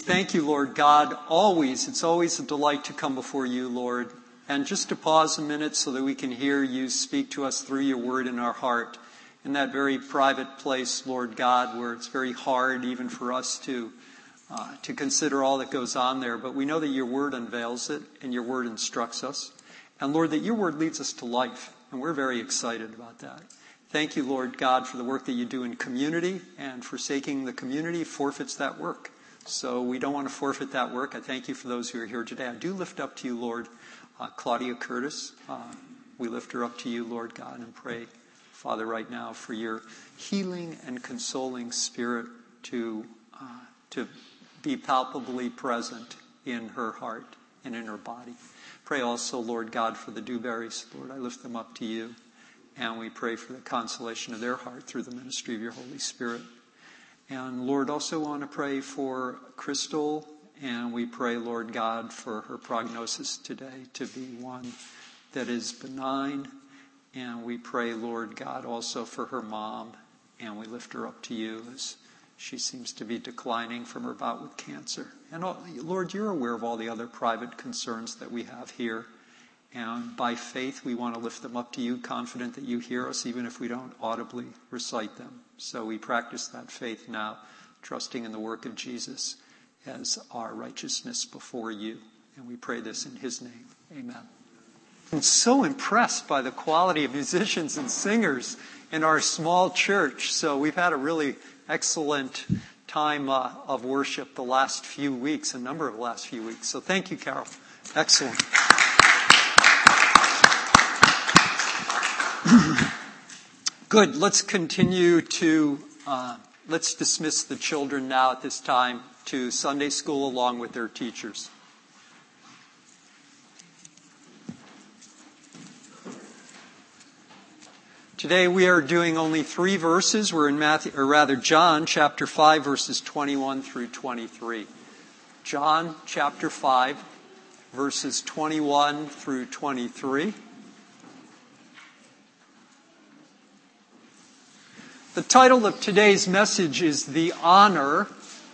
Thank you, Lord God. It's always a delight to come before you, Lord. And just to pause a minute so that we can hear you speak to us through your word in our heart. In that very private place, Lord God, where it's very hard even for us to consider all that goes on there. But we know that your word unveils it and your word instructs us. And Lord, that your word leads us to life. And we're very excited about that. Thank you, Lord God, for the work that you do in community, and forsaking the community forfeits that work. So we don't want to forfeit that work. I thank you for those who are here today. I do lift up to you, Lord, Claudia Curtis. We lift her up to you, Lord God, and pray, Father, right now for your healing and consoling spirit to be palpably present in her heart and in her body. Pray also, Lord God, for the Dewberries. Lord, I lift them up to you. And we pray for the consolation of their heart through the ministry of your Holy Spirit. And Lord, also want to pray for Crystal. And we pray, Lord God, for her prognosis today to be one that is benign. And we pray, Lord God, also for her mom. And we lift her up to you as she seems to be declining from her bout with cancer. And Lord, you're aware of all the other private concerns that we have here. And by faith, we want to lift them up to you, confident that you hear us, even if we don't audibly recite them. So we practice that faith now, trusting in the work of Jesus as our righteousness before you. And we pray this in his name. Amen. I'm so impressed by the quality of musicians and singers in our small church. So we've had a really excellent time of worship the last few weeks, a number of the last few weeks. So thank you, Carol. Excellent. Good. Let's continue let's dismiss the children now at this time to Sunday school along with their teachers. Today we are doing only 3 verses. We're in John chapter 5, verses 21 through 23. John chapter 5, verses 21 through 23. The title of today's message is The Honor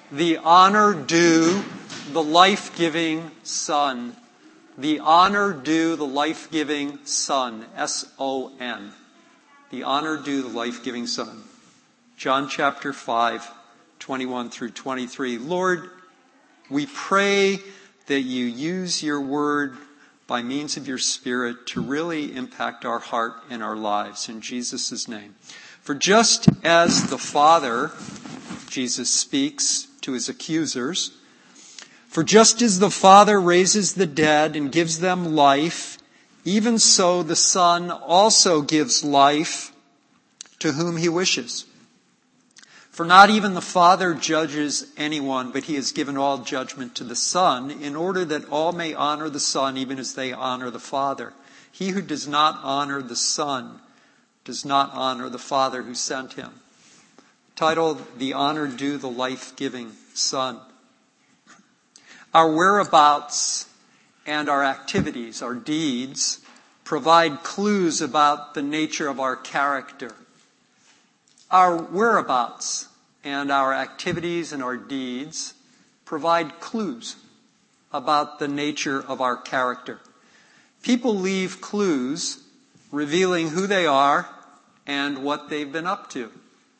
Due the Life-Giving Son. The Honor Due the Life-Giving Son. S-O-N. The Honor Due the Life-Giving Son. John chapter 5, 21 through 23. Lord, we pray that you use your word by means of your Spirit to really impact our heart and our lives. In Jesus' name. For just as the Father, Jesus speaks to his accusers, for just as the Father raises the dead and gives them life, even so the Son also gives life to whom he wishes. For not even the Father judges anyone, but he has given all judgment to the Son, in order that all may honor the Son even as they honor the Father. He who does not honor the Son does not honor the Father who sent him. Titled, The Honor Due the Life-Giving Son. Our whereabouts and our activities, our deeds, provide clues about the nature of our character. Our whereabouts and our activities and our deeds provide clues about the nature of our character. People leave clues revealing who they are and what they've been up to.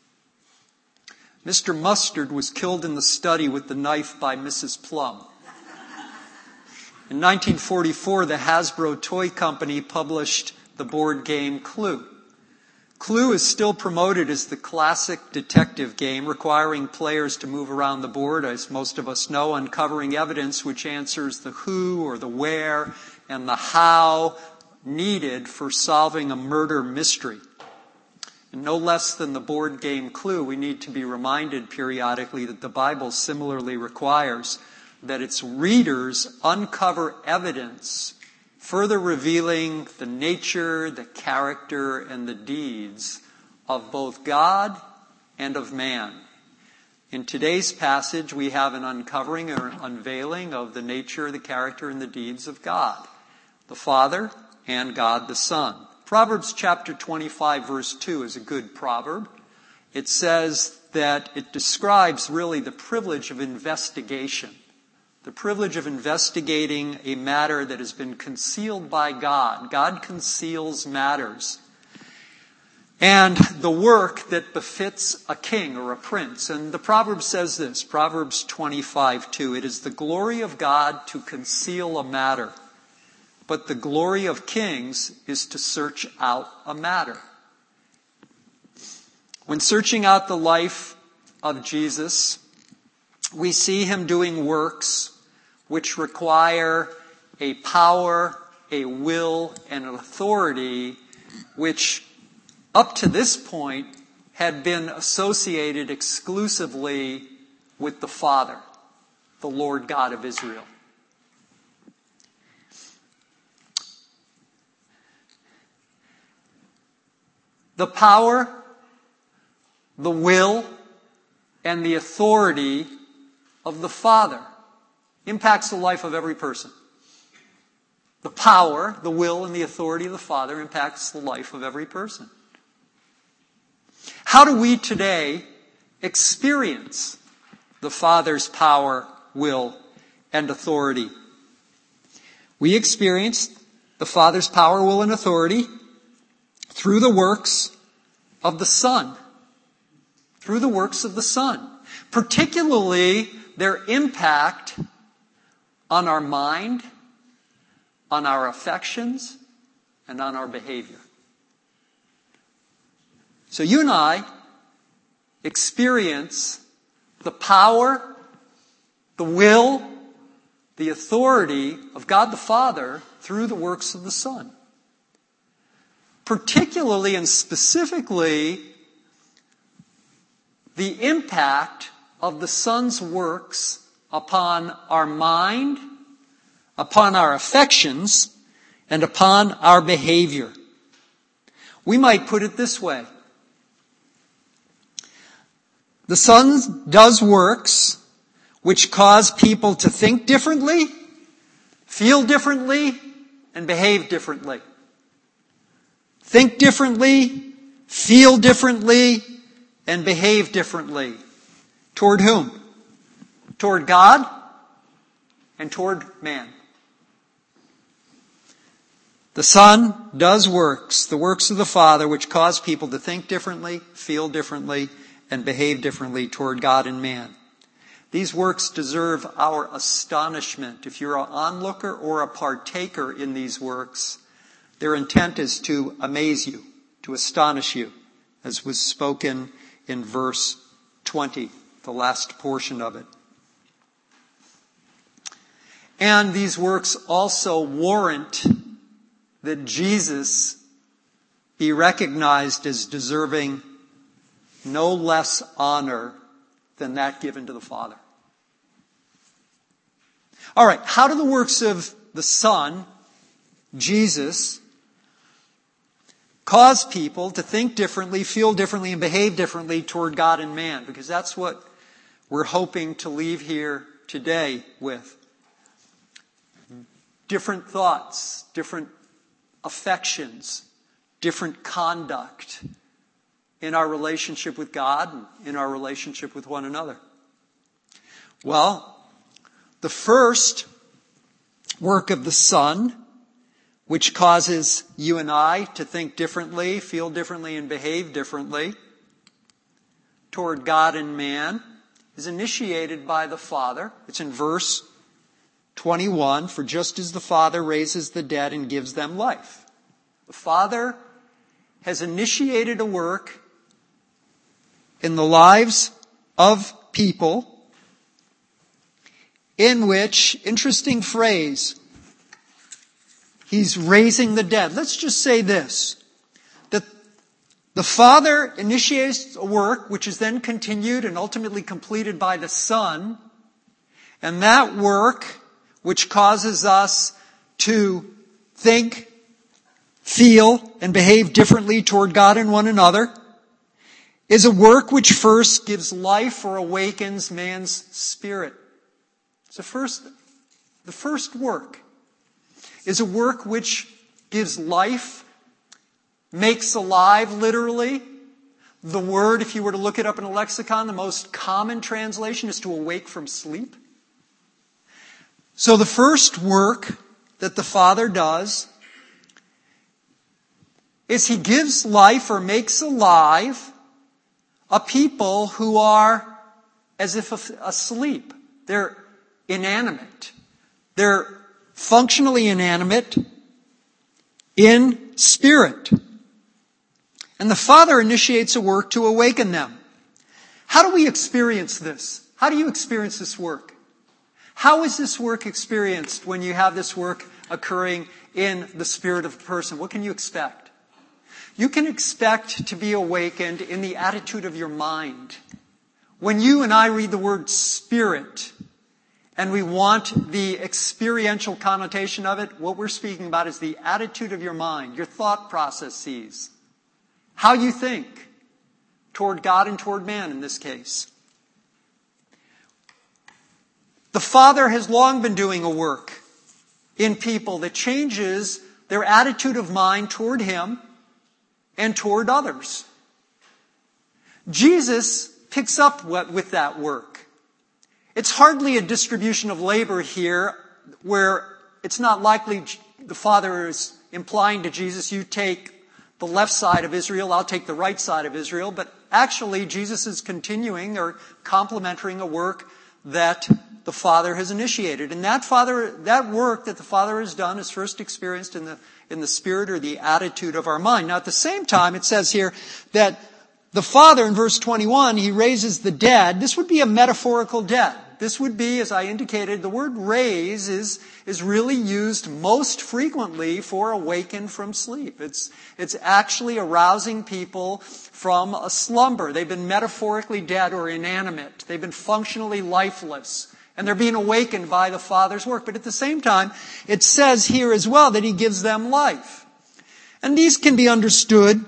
Mr. Mustard was killed in the study with the knife by Mrs. Plum. In 1944, the Hasbro Toy Company published the board game Clue. Clue is still promoted as the classic detective game, requiring players to move around the board, as most of us know, uncovering evidence which answers the who or the where and the how needed for solving a murder mystery. And no less than the board game Clue, we need to be reminded periodically that the Bible similarly requires that its readers uncover evidence further revealing the nature, the character, and the deeds of both God and of man. In today's passage, we have an uncovering or unveiling of the nature, the character, and the deeds of God, the Father, and God the Son. Proverbs chapter 25 verse 2 is a good proverb. It says, that it describes really the privilege of investigation. The privilege of investigating a matter that has been concealed by God. God conceals matters. And the work that befits a king or a prince. And the Proverbs says this, Proverbs 25:2, it is the glory of God to conceal a matter, but the glory of kings is to search out a matter. When searching out the life of Jesus, we see him doing works which require a power, a will, and an authority which up to this point had been associated exclusively with the Father, the Lord God of Israel. The power, the will, and the authority of the Father impacts the life of every person. The power, the will, and the authority of the Father impacts the life of every person. How do we today experience the Father's power, will, and authority? We experience the Father's power, will, and authority through the works of the Son. Through the works of the Son. Particularly their impact on our mind, on our affections, and on our behavior. So you and I experience the power, the will, the authority of God the Father through the works of the Son. Particularly and specifically, the impact of the Son's works upon our mind, upon our affections, and upon our behavior. We might put it this way. The Son does works which cause people to think differently, feel differently, and behave differently. Think differently, feel differently, and behave differently. Toward whom? Toward God and toward man. The Son does works, the works of the Father, which cause people to think differently, feel differently, and behave differently toward God and man. These works deserve our astonishment. If you're an onlooker or a partaker in these works, their intent is to amaze you, to astonish you, as was spoken in verse 20, the last portion of it. And these works also warrant that Jesus be recognized as deserving no less honor than that given to the Father. All right, how do the works of the Son, Jesus, cause people to think differently, feel differently, and behave differently toward God and man? Because that's what we're hoping to leave here today with. Different thoughts, different affections, different conduct in our relationship with God and in our relationship with one another. Well, the first work of the Son, which causes you and I to think differently, feel differently, and behave differently toward God and man, is initiated by the Father. It's in verse 21, for just as the Father raises the dead and gives them life. The Father has initiated a work in the lives of people in which, interesting phrase, he's raising the dead. Let's just say this, that the Father initiates a work which is then continued and ultimately completed by the Son, and that work which causes us to think, feel, and behave differently toward God and one another, is a work which first gives life or awakens man's spirit. It's the first work is a work which gives life, makes alive literally, The word, if you were to look it up in a lexicon, the most common translation is to awake from sleep. So the first work that the Father does is He gives life or makes alive a people who are as if asleep. They're inanimate. They're functionally inanimate in spirit. And the Father initiates a work to awaken them. How do we experience this? How do you experience this work? How is this work experienced when you have this work occurring in the spirit of a person? What can you expect? You can expect to be awakened in the attitude of your mind. When you and I read the word spirit, and we want the experiential connotation of it, what we're speaking about is the attitude of your mind, your thought processes, how you think toward God and toward man in this case. The Father has long been doing a work in people that changes their attitude of mind toward Him and toward others. Jesus picks up with that work. It's hardly a distribution of labor here where it's not likely the Father is implying to Jesus, you take the left side of Israel, I'll take the right side of Israel. But actually, Jesus is continuing or complementing a work that the Father has initiated. And that work that the Father has done is first experienced in the spirit or the attitude of our mind. Now, at the same time, it says here that the Father, in verse 21, He raises the dead. This would be a metaphorical dead. This would be, as I indicated, the word raise is really used most frequently for awaken from sleep. It's actually arousing people from a slumber. They've been metaphorically dead or inanimate. They've been functionally lifeless. And they're being awakened by the Father's work. But at the same time, it says here as well that He gives them life. And these can be understood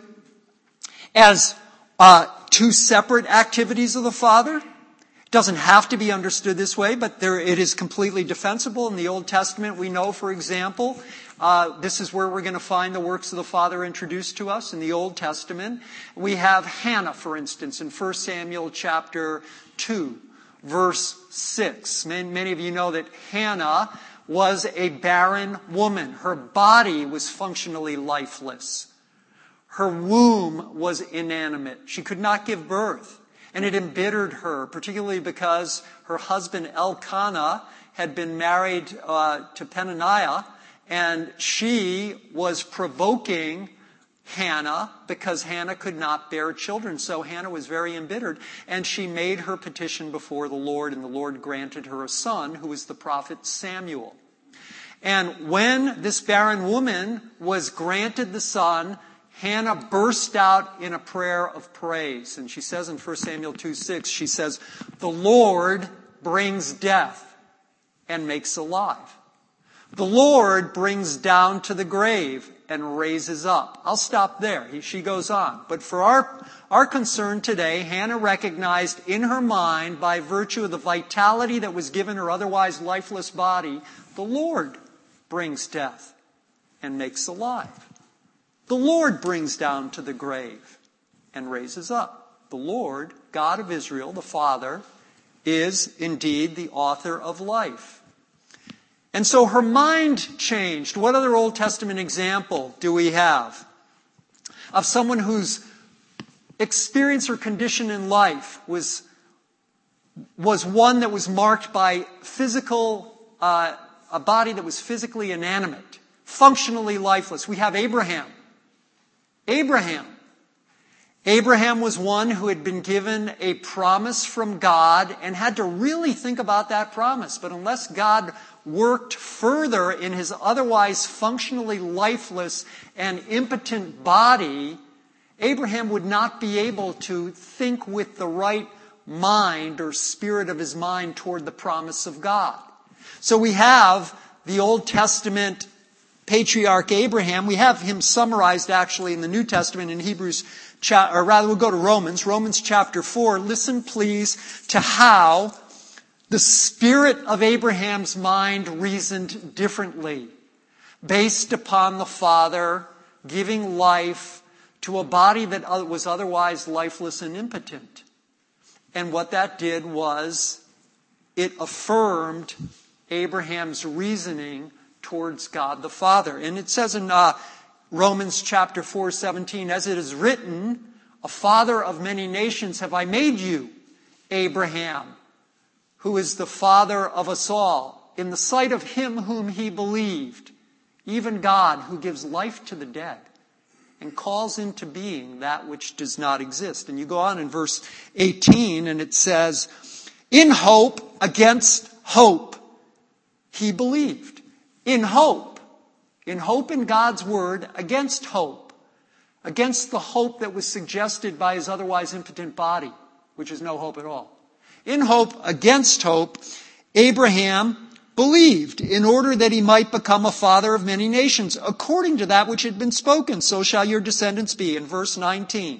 as two separate activities of the Father. It doesn't have to be understood this way, but it is completely defensible. In the Old Testament, we know, for example, this is where we're going to find the works of the Father introduced to us in the Old Testament. We have Hannah, for instance, in 1 Samuel chapter 2, verse 6. Many of you know that Hannah was a barren woman. Her body was functionally lifeless. Her womb was inanimate. She could not give birth. And it embittered her, particularly because her husband Elkanah had been married to Peninnah, and she was provoking Hannah because Hannah could not bear children. So Hannah was very embittered, and she made her petition before the Lord, and the Lord granted her a son, who was the prophet Samuel. And when this barren woman was granted the son, Hannah burst out in a prayer of praise. And she says in 1 Samuel 2:6, she says, "The Lord brings death and makes alive. The Lord brings down to the grave and raises up." I'll stop there. She goes on. But for our concern today, Hannah recognized in her mind, by virtue of the vitality that was given her otherwise lifeless body, the Lord brings death and makes alive. The Lord brings down to the grave and raises up. The Lord, God of Israel, the Father, is indeed the author of life. And so her mind changed. What other Old Testament example do we have of someone whose experience or condition in life was one that was marked by a body that was physically inanimate, functionally lifeless? We have Abraham. Abraham was one who had been given a promise from God and had to really think about that promise. But unless God worked further in his otherwise functionally lifeless and impotent body, Abraham would not be able to think with the right mind or spirit of his mind toward the promise of God. So we have the Old Testament patriarch Abraham. We have him summarized actually in the New Testament in we'll go to Romans chapter 4. Listen please to how the spirit of Abraham's mind reasoned differently, based upon the Father giving life to a body that was otherwise lifeless and impotent. And what that did was it affirmed Abraham's reasoning towards God the Father. And it says in Romans chapter 4:17, as it is written, a father of many nations have I made you, Abraham, who is the father of us all, in the sight of him whom he believed, even God who gives life to the dead and calls into being that which does not exist. And you go on in verse 18 and it says, in hope against hope, he believed. In hope in God's word against hope, against the hope that was suggested by his otherwise impotent body, which is no hope at all. In hope against hope, Abraham believed in order that he might become a father of many nations, according to that which had been spoken, so shall your descendants be, in verse 19.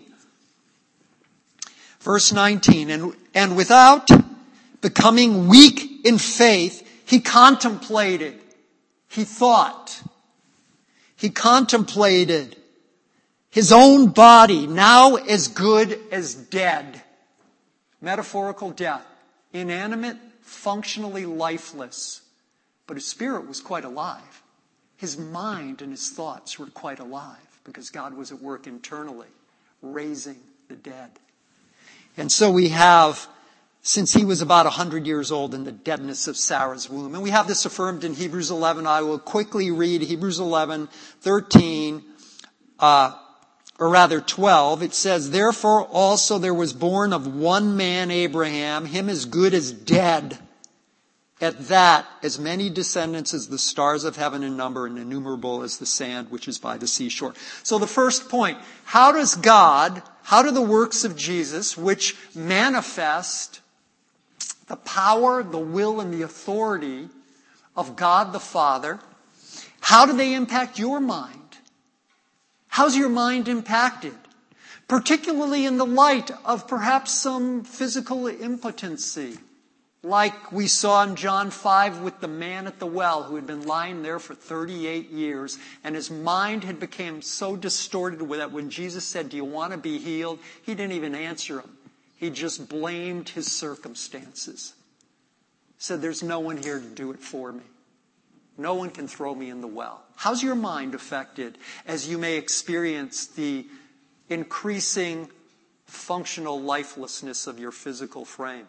Verse 19, and without becoming weak in faith, he contemplated, he thought, he contemplated his own body, now as good as dead. Metaphorical death. Inanimate, functionally lifeless. But his spirit was quite alive. His mind and his thoughts were quite alive because God was at work internally, raising the dead. And so we have, since he was about 100 years old in the deadness of Sarah's womb. And we have this affirmed in Hebrews 11. I will quickly read Hebrews 11, 13, or rather 12. It says, therefore also there was born of one man Abraham, him as good as dead. At that, as many descendants as the stars of heaven in number and innumerable as the sand which is by the seashore. So the first point, how do the works of Jesus, which manifest the power, the will, and the authority of God the Father, how do they impact your mind? How's your mind impacted? Particularly in the light of perhaps some physical impotency, like we saw in John 5 with the man at the well who had been lying there for 38 years, and his mind had become so distorted with that when Jesus said, do you want to be healed? He didn't even answer him. He just blamed his circumstances. Said, there's no one here to do it for me. No one can throw me in the well. How's your mind affected as you may experience the increasing functional lifelessness of your physical frame?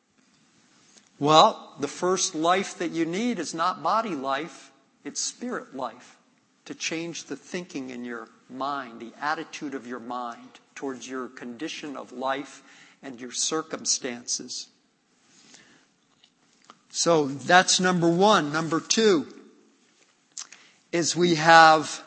Well, the first life that you need is not body life, it's spirit life. To change the thinking in your mind, the attitude of your mind towards your condition of life and your circumstances. So that's number one. Number two is we have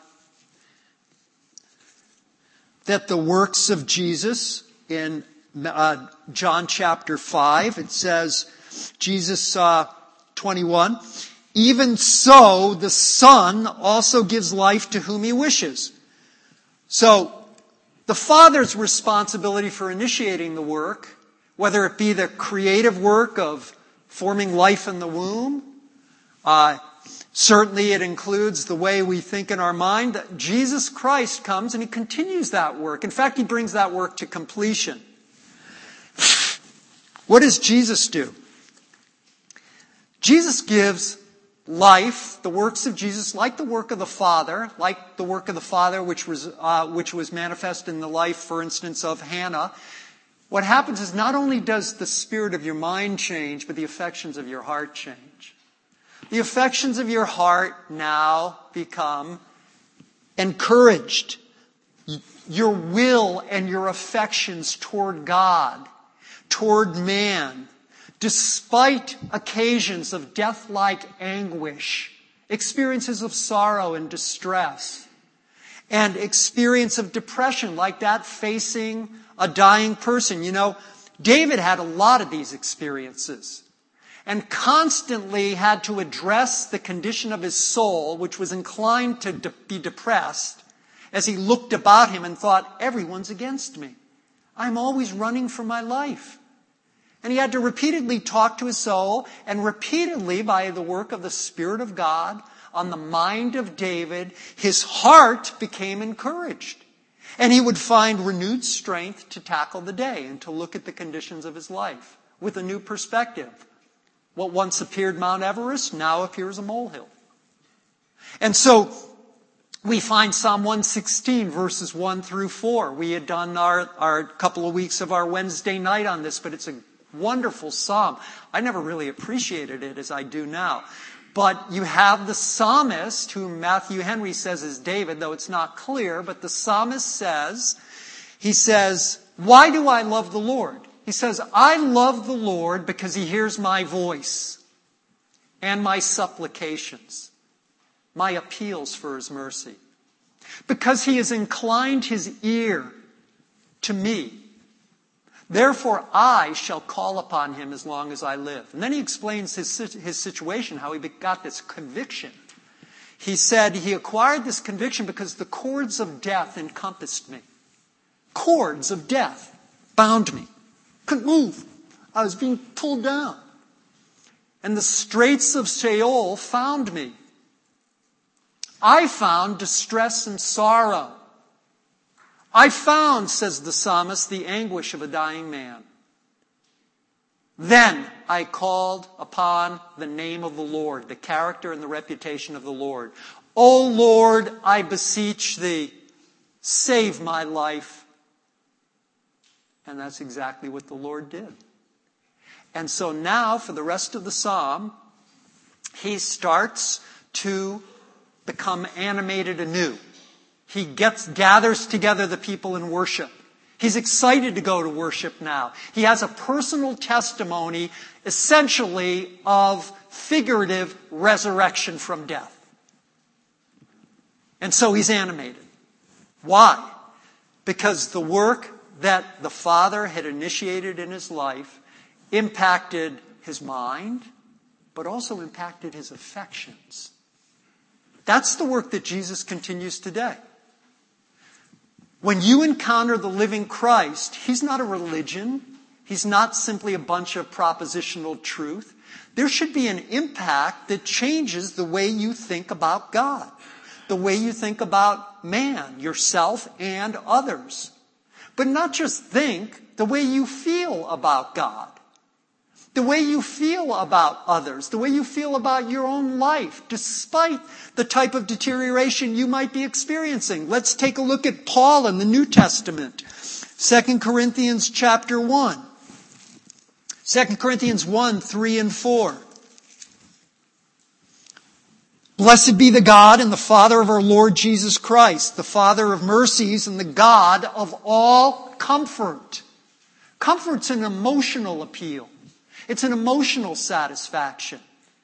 that the works of Jesus in John chapter 5, it says, Jesus 21, even so the Son also gives life to whom he wishes. So the Father's responsibility for initiating the work, whether it be the creative work of forming life in the womb, certainly it includes the way we think in our mind, that Jesus Christ comes and he continues that work. In fact, he brings that work to completion. What does Jesus do? Jesus gives life, the works of Jesus, like the work of the Father, which was manifest in the life, for instance, of Hannah. What happens is not only does the spirit of your mind change, but the affections of your heart change. The affections of your heart now become encouraged. Your will and your affections toward God, toward man, despite occasions of death-like anguish, experiences of sorrow and distress, and experience of depression like that facing a dying person. You know, David had a lot of these experiences and constantly had to address the condition of his soul, which was inclined to be depressed, as he looked about him and thought, everyone's against me. I'm always running for my life. And he had to repeatedly talk to his soul, and repeatedly, by the work of the Spirit of God, on the mind of David, his heart became encouraged. And he would find renewed strength to tackle the day and to look at the conditions of his life with a new perspective. What once appeared Mount Everest now appears a molehill. And so we find Psalm 116, verses 1 through 4. We had done our couple of weeks of our Wednesday night on this, but it's a wonderful psalm. I never really appreciated it as I do now. But you have the psalmist, whom Matthew Henry says is David, though it's not clear, but the psalmist says, why do I love the Lord? He says, I love the Lord because he hears my voice and my supplications, my appeals for his mercy. Because he has inclined his ear to me. Therefore I shall call upon him as long as I live. And then he explains his situation, how he got this conviction. He said he acquired this conviction because the cords of death encompassed me. Cords of death bound me. Couldn't move. I was being pulled down. And the straits of Sheol found me. I found distress and sorrow. I found, says the psalmist, the anguish of a dying man. Then I called upon the name of the Lord, the character and the reputation of the Lord. O Lord, I beseech thee, save my life. And that's exactly what the Lord did. And so now, for the rest of the psalm, he starts to become animated anew. He gathers together the people in worship. He's excited to go to worship now. He has a personal testimony, essentially, of figurative resurrection from death. And so he's animated. Why? Because the work that the Father had initiated in his life impacted his mind, but also impacted his affections. That's the work that Jesus continues today. When you encounter the living Christ, he's not a religion. He's not simply a bunch of propositional truth. There should be an impact that changes the way you think about God, the way you think about man, yourself, and others. But not just think, the way you feel about God, the way you feel about others, the way you feel about your own life, despite the type of deterioration you might be experiencing. Let's take a look at Paul in the New Testament. 2 Corinthians chapter 1. 2 Corinthians 1, 3 and 4. Blessed be the God and the Father of our Lord Jesus Christ, the Father of mercies and the God of all comfort. Comfort's an emotional appeal. It's an emotional satisfaction.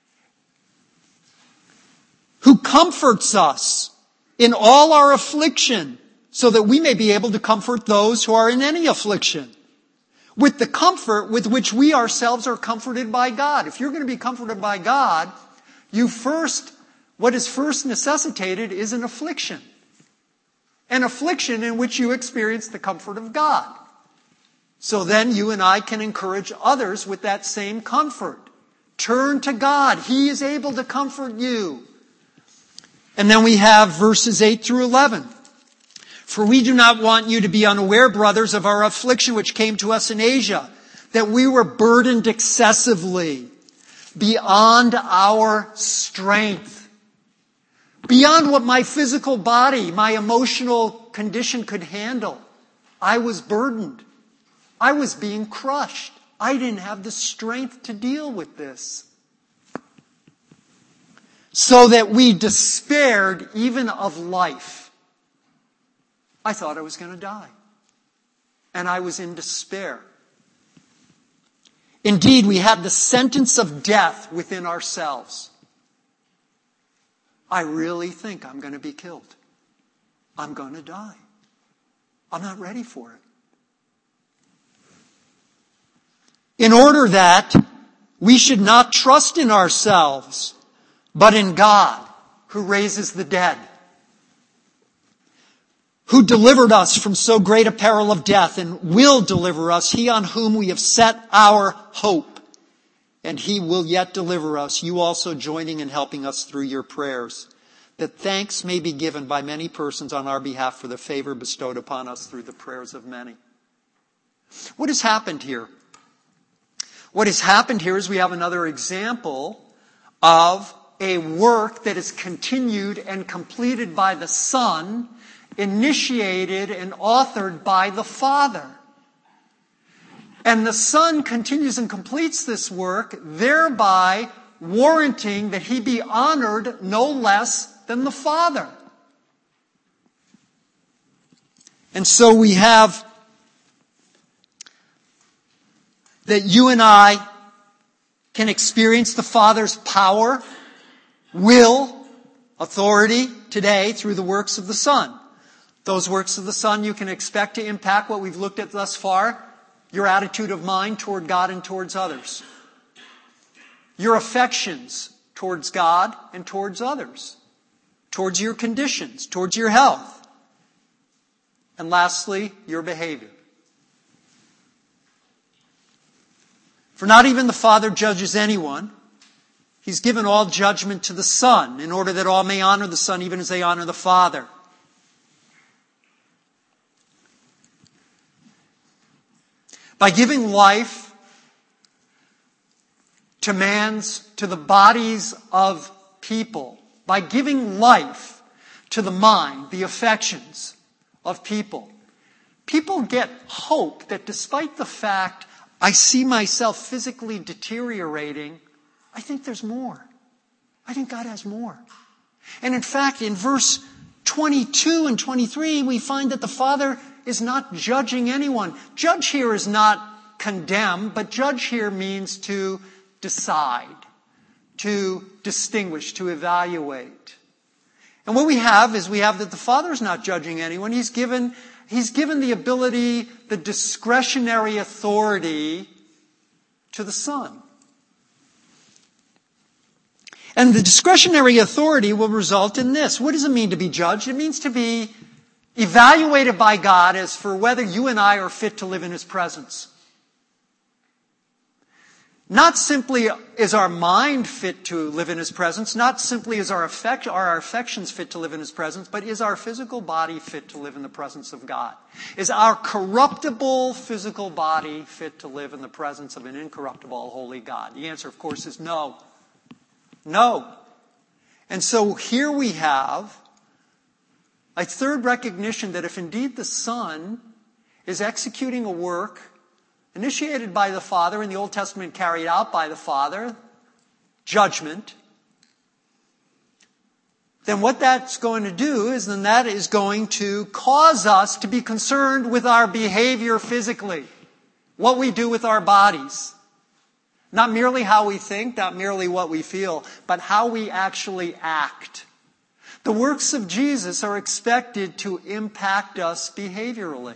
Who comforts us in all our affliction, so that we may be able to comfort those who are in any affliction, with the comfort with which we ourselves are comforted by God. If you're going to be comforted by God, what is first necessitated is an affliction. An affliction in which you experience the comfort of God. So then you and I can encourage others with that same comfort. Turn to God. He is able to comfort you. And then we have verses 8 through 11. For we do not want you to be unaware, brothers, of our affliction which came to us in Asia, that we were burdened excessively, beyond our strength, beyond what my physical body, my emotional condition could handle. I was burdened. I was being crushed. I didn't have the strength to deal with this. So that we despaired even of life. I thought I was going to die. And I was in despair. Indeed, we had the sentence of death within ourselves. I really think I'm going to be killed. I'm going to die. I'm not ready for it. In order that we should not trust in ourselves, but in God, who raises the dead, who delivered us from so great a peril of death and will deliver us, he on whom we have set our hope, and he will yet deliver us, you also joining and helping us through your prayers, that thanks may be given by many persons on our behalf for the favor bestowed upon us through the prayers of many. What has happened here? What has happened here is we have another example of a work that is continued and completed by the Son, initiated and authored by the Father. And the Son continues and completes this work, thereby warranting that he be honored no less than the Father. And so we have that you and I can experience the Father's power, will, authority today through the works of the Son. Those works of the Son you can expect to impact what we've looked at thus far, your attitude of mind toward God and towards others, your affections towards God and towards others, towards your conditions, towards your health, and lastly, your behavior. For not even the Father judges anyone. He's given all judgment to the Son, in order that all may honor the Son even as they honor the Father. By giving life to the bodies of people, by giving life to the mind, the affections of people, people get hope that despite the fact I see myself physically deteriorating, I think there's more. I think God has more. And in fact, in verse 22 and 23, we find that the Father is not judging anyone. Judge here is not condemn, but judge here means to decide, to distinguish, to evaluate. And what we have that the Father is not judging anyone. He's given the ability, the discretionary authority to the Son. And the discretionary authority will result in this. What does it mean to be judged? It means to be evaluated by God as for whether you and I are fit to live in His presence. Not simply is our mind fit to live in His presence, not simply is are our affections fit to live in His presence, but is our physical body fit to live in the presence of God? Is our corruptible physical body fit to live in the presence of an incorruptible, holy God? The answer, of course, is no. No. And so here we have a third recognition that if indeed the Son is executing a work initiated by the Father, in the Old Testament carried out by the Father, judgment, then what that's going to do is then that is going to cause us to be concerned with our behavior physically, what we do with our bodies. Not merely how we think, not merely what we feel, but how we actually act. The works of Jesus are expected to impact us behaviorally.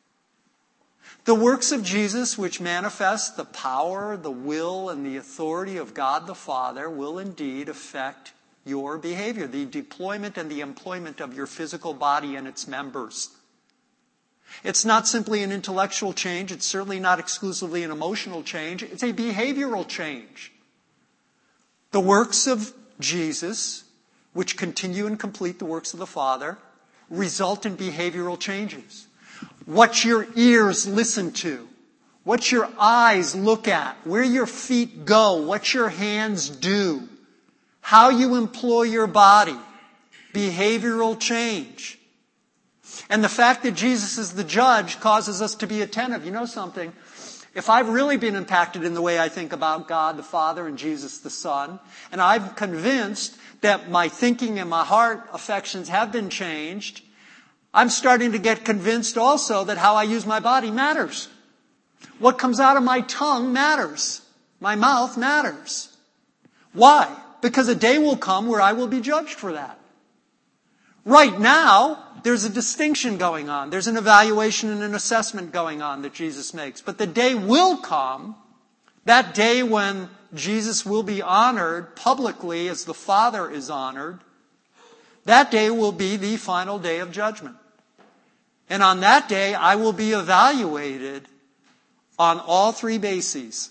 The works of Jesus, which manifest the power, the will, and the authority of God the Father, will indeed affect your behavior, the deployment and the employment of your physical body and its members. It's not simply an intellectual change. It's certainly not exclusively an emotional change. It's a behavioral change. The works of Jesus, which continue and complete the works of the Father, result in behavioral changes. What your ears listen to, what your eyes look at, where your feet go, what your hands do, how you employ your body, behavioral change. And the fact that Jesus is the judge causes us to be attentive. You know something? If I've really been impacted in the way I think about God the Father and Jesus the Son, and I'm convinced that my thinking and my heart affections have been changed, I'm starting to get convinced also that how I use my body matters. What comes out of my tongue matters. My mouth matters. Why? Because a day will come where I will be judged for that. Right now, there's a distinction going on. There's an evaluation and an assessment going on that Jesus makes. But the day will come, that day when Jesus will be honored publicly as the Father is honored. That day will be the final day of judgment. And on that day, I will be evaluated on all three bases.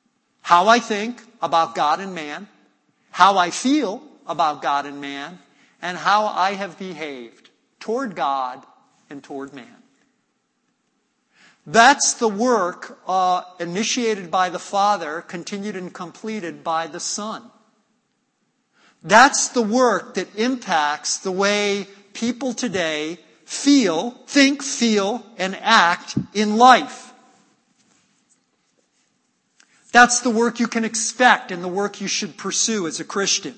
How I think about God and man, how I feel about God and man, and how I have behaved toward God and toward man. That's the work initiated by the Father, continued and completed by the Son. That's the work that impacts the way people today think, feel, and act in life. That's the work you can expect and the work you should pursue as a Christian.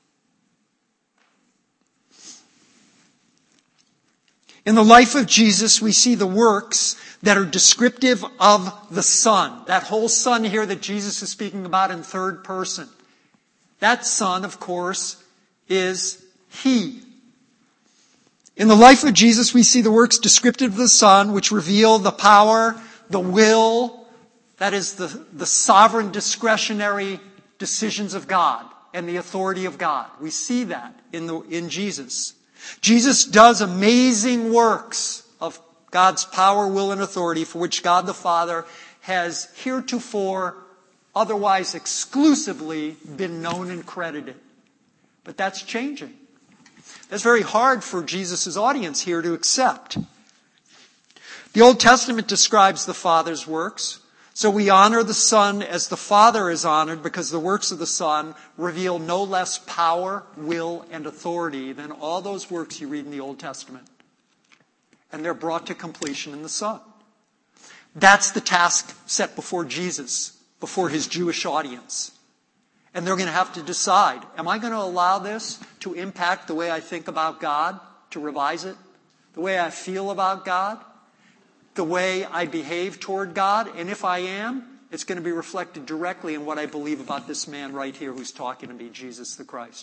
In the life of Jesus, we see the works that are descriptive of the Son. That whole Son here that Jesus is speaking about in third person. That Son, of course, is He. In the life of Jesus, we see the works descriptive of the Son, which reveal the power, the will, that is the sovereign discretionary decisions of God and the authority of God. We see that in Jesus. Jesus does amazing works of God's power, will, and authority for which God the Father has heretofore otherwise exclusively been known and credited. But that's changing. That's very hard for Jesus' audience here to accept. The Old Testament describes the Father's works. So we honor the Son as the Father is honored because the works of the Son reveal no less power, will, and authority than all those works you read in the Old Testament. And they're brought to completion in the Son. That's the task set before Jesus, before his Jewish audience. And they're going to have to decide, am I going to allow this to impact the way I think about God, to revise it? The way I feel about God? The way I behave toward God? And if I am, it's going to be reflected directly in what I believe about this man right here who's talking to me, Jesus the Christ.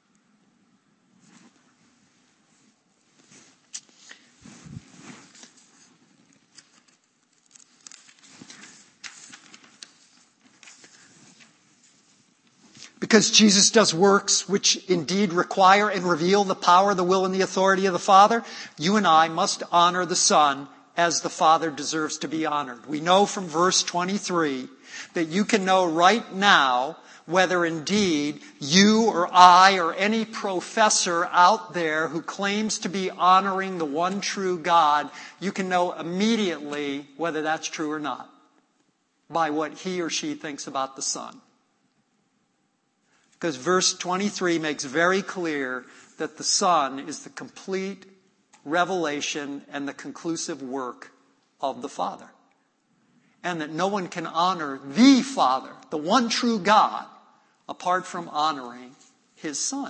Because Jesus does works which indeed require and reveal the power, the will, and the authority of the Father, you and I must honor the Son as the Father deserves to be honored. We know from verse 23 that you can know right now whether indeed you or I or any professor out there who claims to be honoring the one true God, you can know immediately whether that's true or not by what he or she thinks about the Son. Because verse 23 makes very clear that the Son is the complete revelation and the conclusive work of the Father. And that no one can honor the Father, the one true God, apart from honoring his Son.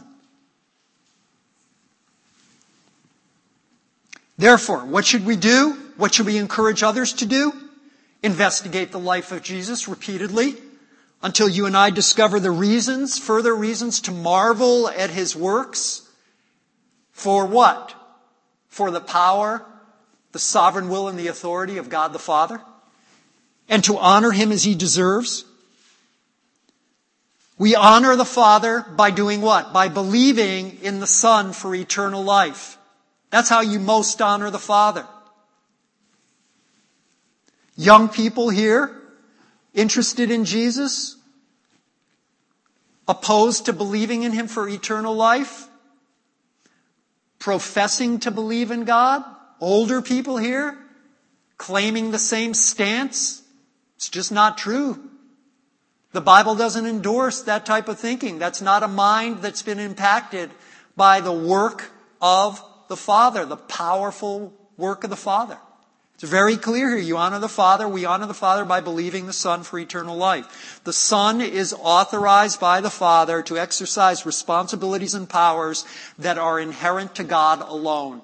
Therefore, what should we do? What should we encourage others to do? Investigate the life of Jesus repeatedly until you and I discover the reasons, further reasons to marvel at his works. For what? For the power, the sovereign will, and the authority of God the Father. And to honor him as he deserves. We honor the Father by doing what? By believing in the Son for eternal life. That's how you most honor the Father. Young people here, interested in Jesus, opposed to believing in him for eternal life, professing to believe in God, older people here, claiming the same stance. It's just not true. The Bible doesn't endorse that type of thinking. That's not a mind that's been impacted by the work of the Father, the powerful work of the Father. It's very clear here. You honor the Father. We honor the Father by believing the Son for eternal life. The Son is authorized by the Father to exercise responsibilities and powers that are inherent to God alone.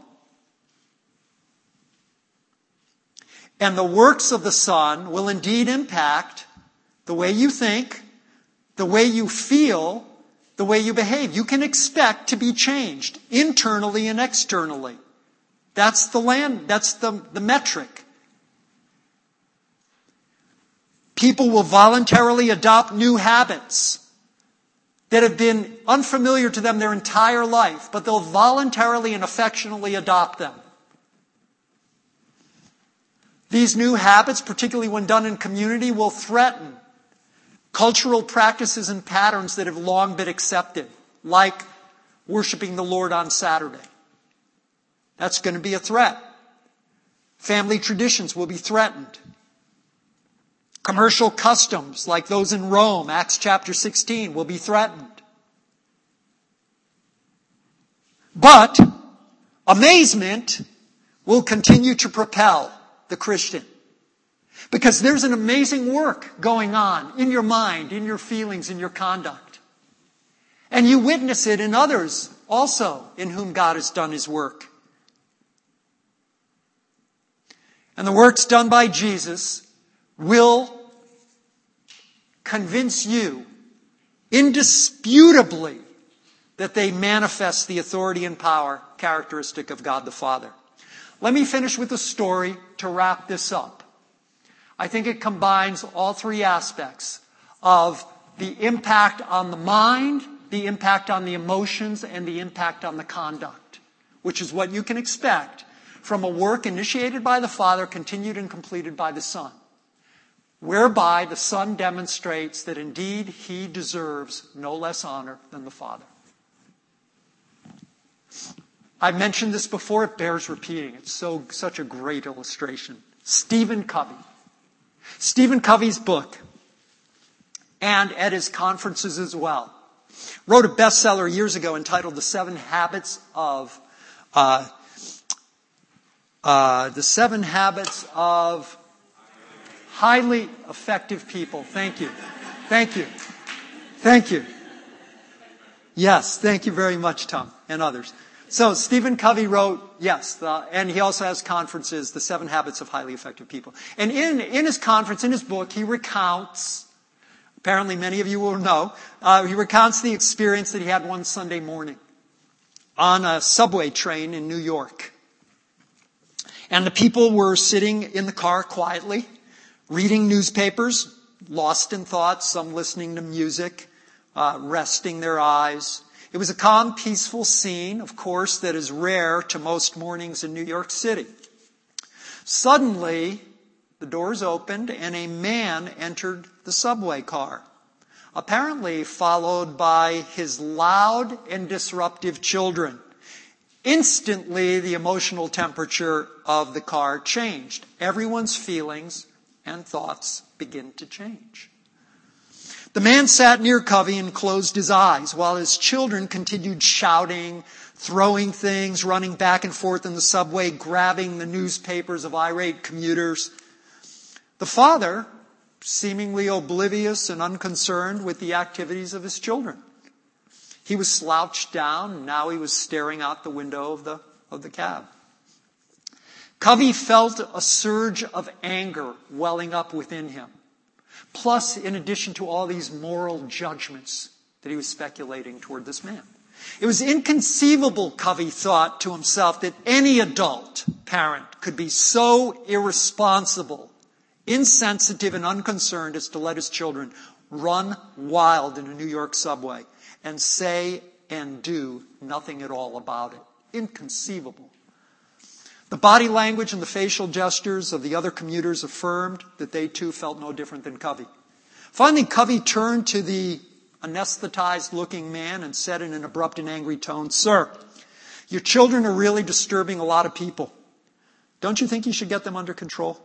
And the works of the Son will indeed impact the way you think, the way you feel, the way you behave. You can expect to be changed internally and externally. That's the metric. People will voluntarily adopt new habits that have been unfamiliar to them their entire life, but they'll voluntarily and affectionately adopt them. These new habits, particularly when done in community, will threaten cultural practices and patterns that have long been accepted, like worshiping the Lord on Saturday. That's going to be a threat. Family traditions will be threatened. Commercial customs like those in Rome, Acts chapter 16, will be threatened. But amazement will continue to propel the Christian. Because there's an amazing work going on in your mind, in your feelings, in your conduct. And you witness it in others also in whom God has done His work. And the works done by Jesus will convince you indisputably that they manifest the authority and power characteristic of God the Father. Let me finish with a story to wrap this up. I think it combines all three aspects of the impact on the mind, the impact on the emotions, and the impact on the conduct, which is what you can expect from a work initiated by the Father, continued and completed by the Son, whereby the Son demonstrates that indeed He deserves no less honor than the Father. I've mentioned this before, it bears repeating. It's such a great illustration. Stephen Covey. Stephen Covey's book, and at his conferences as well, wrote a bestseller years ago entitled The Seven Habits of Highly Effective People. Thank you. Thank you. Thank you. Yes, thank you very much, Tom, and others. So Stephen Covey wrote, and he also has conferences, The 7 Habits of Highly Effective People. And in his conference, in his book, he recounts, apparently many of you will know, he recounts the experience that he had one Sunday morning on a subway train in New York. And the people were sitting in the car quietly, reading newspapers, lost in thought, some listening to music, resting their eyes. It was a calm, peaceful scene, of course, that is rare to most mornings in New York City. Suddenly, the doors opened and a man entered the subway car, apparently followed by his loud and disruptive children. Instantly, the emotional temperature of the car changed. Everyone's feelings and thoughts begin to change. The man sat near Covey and closed his eyes while his children continued shouting, throwing things, running back and forth in the subway, grabbing the newspapers of irate commuters. The father, seemingly oblivious and unconcerned with the activities of his children. He was slouched down, and now he was staring out the window of the cab. Covey felt a surge of anger welling up within him. Plus, in addition to all these moral judgments that he was speculating toward this man. It was inconceivable, Covey thought to himself, that any adult parent could be so irresponsible, insensitive, and unconcerned as to let his children run wild in a New York subway and say and do nothing at all about it. Inconceivable. The body language and the facial gestures of the other commuters affirmed that they too felt no different than Covey. Finally, Covey turned to the anesthetized-looking man and said in an abrupt and angry tone, "Sir, your children are really disturbing a lot of people. Don't you think you should get them under control?"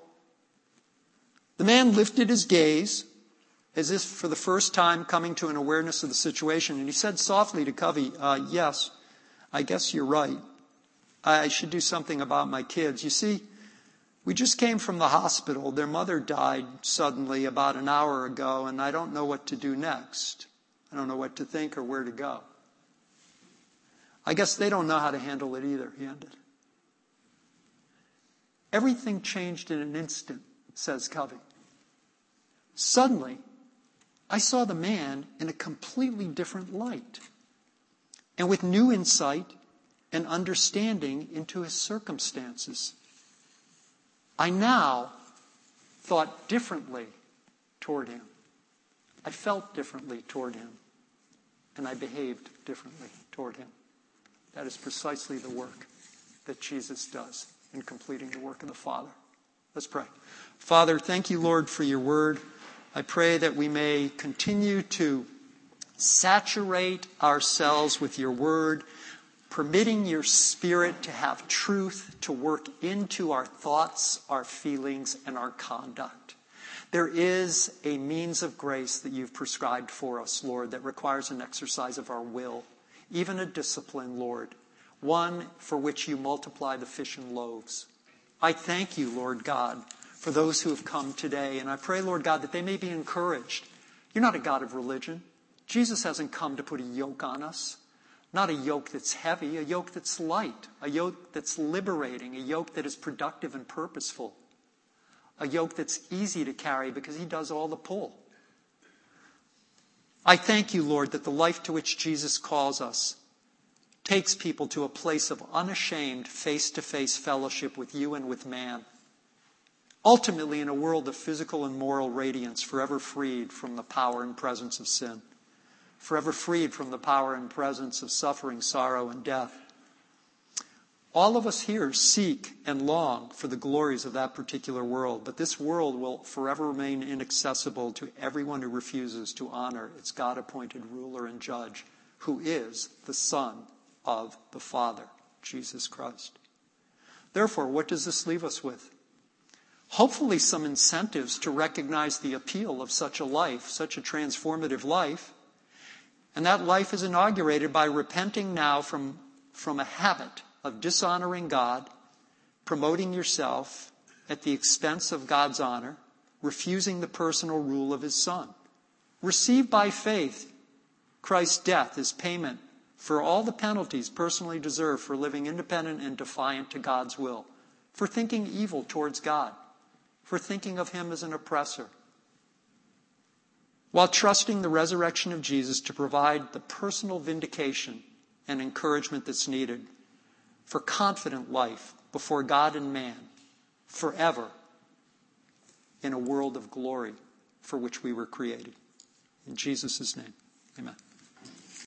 The man lifted his gaze, as if for the first time coming to an awareness of the situation, and he said softly to Covey, "Yes, I guess you're right. I should do something about my kids. You see, we just came from the hospital. Their mother died suddenly about an hour ago, and I don't know what to do next. I don't know what to think or where to go. I guess they don't know how to handle it either," he ended. Everything changed in an instant, says Covey. Suddenly, I saw the man in a completely different light, and with new insight and understanding into his circumstances. I now thought differently toward him. I felt differently toward him. And I behaved differently toward him. That is precisely the work that Jesus does in completing the work of the Father. Let's pray. Father, thank you, Lord, for your word. I pray that we may continue to Saturate ourselves with your word, permitting your Spirit to have truth to work into our thoughts, our feelings, and our conduct. There is a means of grace that you've prescribed for us, Lord, that requires an exercise of our will, even a discipline, Lord, one for which you multiply the fish and loaves. I thank you, Lord God, for those who have come today, and I pray, Lord God, that they may be encouraged. You're not a God of religion. Jesus hasn't come to put a yoke on us. Not a yoke that's heavy, a yoke that's light, a yoke that's liberating, a yoke that is productive and purposeful, a yoke that's easy to carry because he does all the pull. I thank you, Lord, that the life to which Jesus calls us takes people to a place of unashamed face-to-face fellowship with you and with man. Ultimately, in a world of physical and moral radiance, forever freed from the power and presence of sin. Forever freed from the power and presence of suffering, sorrow, and death. All of us here seek and long for the glories of that particular world, but this world will forever remain inaccessible to everyone who refuses to honor its God-appointed ruler and judge, who is the Son of the Father, Jesus Christ. Therefore, what does this leave us with? Hopefully some incentives to recognize the appeal of such a life, such a transformative life. And that life is inaugurated by repenting now from a habit of dishonoring God, promoting yourself at the expense of God's honor, refusing the personal rule of his Son. Receive by faith Christ's death as payment for all the penalties personally deserved for living independent and defiant to God's will, for thinking evil towards God, for thinking of him as an oppressor, while trusting the resurrection of Jesus to provide the personal vindication and encouragement that's needed for confident life before God and man forever in a world of glory for which we were created. In Jesus' name, amen.